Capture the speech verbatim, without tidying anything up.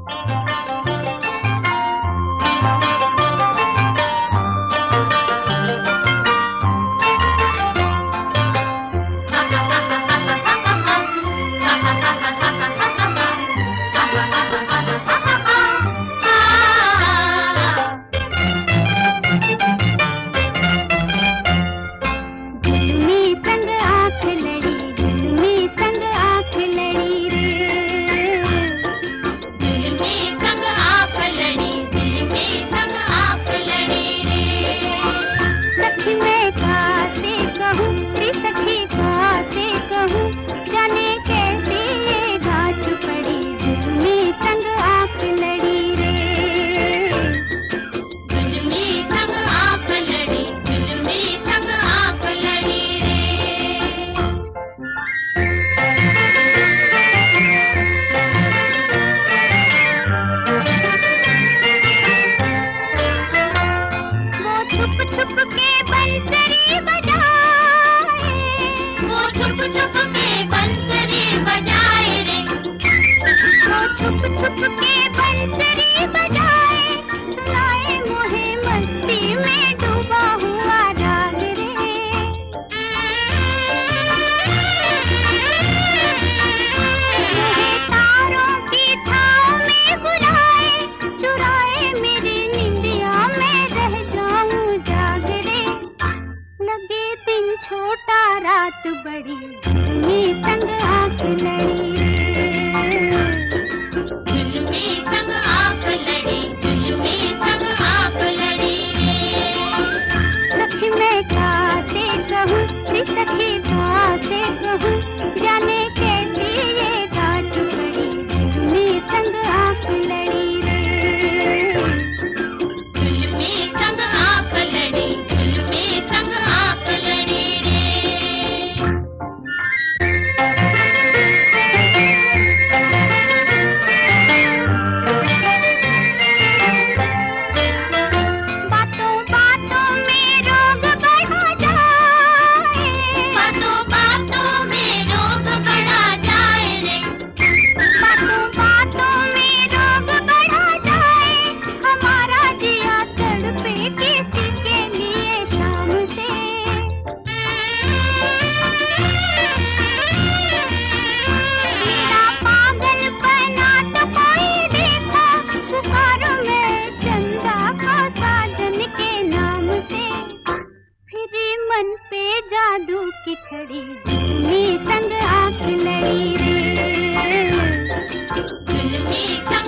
छुप छुप के बंसरी बजाए, सुनाए मोहे मस्ती में डूबा हुआ राग रे। मुझे तारों की छाँव में बुलाए, चुराए मेरी निंदिया में रह जाऊं जाग रे। लगे दिन छोटा रात बड़ी, झूमी संग आँख लड़ी रे। जुल्मी संग आँख लड़ी, जुल्मी संग आँख लड़ी रे। सखी मैं कैसे कहूँ, सखी कैसे कहूँ, जाने कैसी ये डांट पड़ी, जुल्मी संग आँख लड़ी रे। जुल्मी संग आँख लड़ी, जुल्मी संग आँख लड़ी रे। मन पे जादू की छड़ी, झूमी संग आँख लड़ी रे। झूमी संग